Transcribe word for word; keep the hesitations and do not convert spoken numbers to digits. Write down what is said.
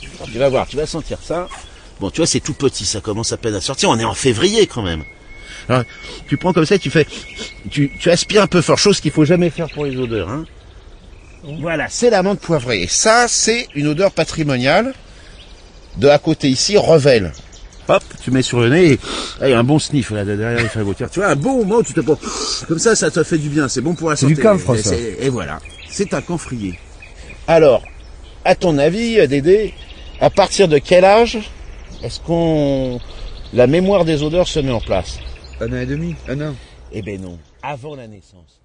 Alors, tu vas voir, tu vas sentir ça. Bon, tu vois, c'est tout petit, ça commence à peine à sortir. On est en février quand même. Alors, tu prends comme ça, tu fais, tu, tu aspires un peu fort, chose qu'il faut jamais faire pour les odeurs. Hein. Voilà, c'est la menthe poivrée. Et ça, c'est une odeur patrimoniale. De à côté ici, Revel. Hop, tu mets sur le nez et hey, un bon sniff là derrière les fagots. Tu vois, un bon moment, tu te prends comme ça, ça te fait du bien. C'est bon pour la santé. C'est du camphre, ça. Et voilà, c'est un camphrier. Alors, à ton avis, Dédé, à partir de quel âge est-ce qu'on la mémoire des odeurs se met en place? Un an et demi, un an. Eh ben non, avant la naissance.